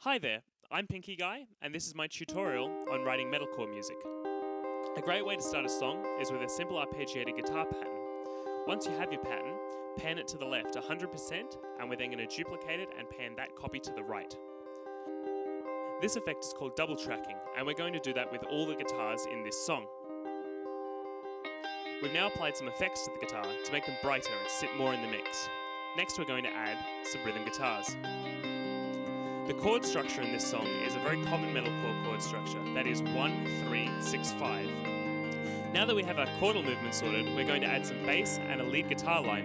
Hi there, I'm Pinky Guy, and this is my tutorial on writing metalcore music. A great way to start a song is with a simple arpeggiated guitar pattern. Once you have your pattern, pan it to the left 100%, and we're then going to duplicate it and pan that copy to the right. This effect is called double tracking, and we're going to do that with all the guitars in this song. We've now applied some effects to the guitar to make them brighter and sit more in the mix. Next, we're going to add some rhythm guitars. The chord structure in this song is a very common metalcore chord structure, that is 1, 3, 6, 5. Now that we have our chordal movement sorted, we're going to add some bass and a lead guitar line.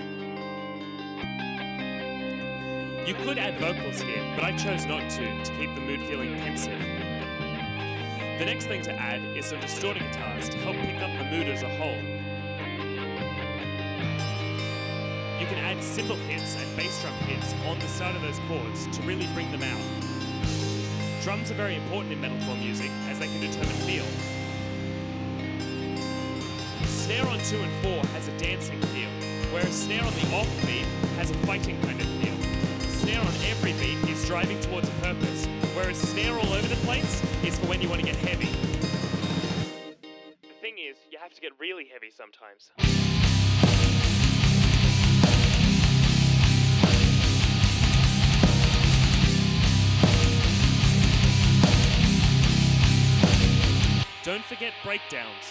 You could add vocals here, but I chose not to keep the mood feeling pensive. The next thing to add is some distorted guitars to help pick up the mood as a whole. You can add cymbal hits and bass drum hits on the start of those chords to really bring them out. Drums are very important in metalcore music as they can determine feel. Snare on 2 and 4 has a dancing feel, whereas snare on the off beat has a fighting kind of feel. Snare on every beat is driving towards a purpose, whereas snare all over the place is for when you want to get heavy. The thing is, you have to get really heavy sometimes. Don't forget breakdowns.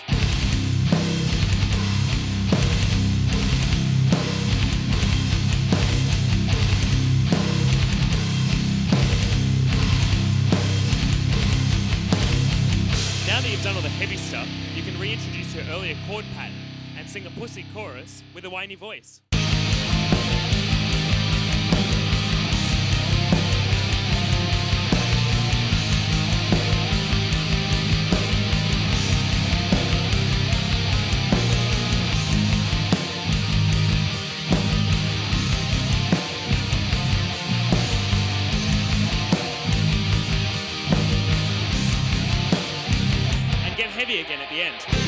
Now that you've done all the heavy stuff, you can reintroduce your earlier chord pattern and sing a pussy chorus with a whiny voice. Heavy again at the end.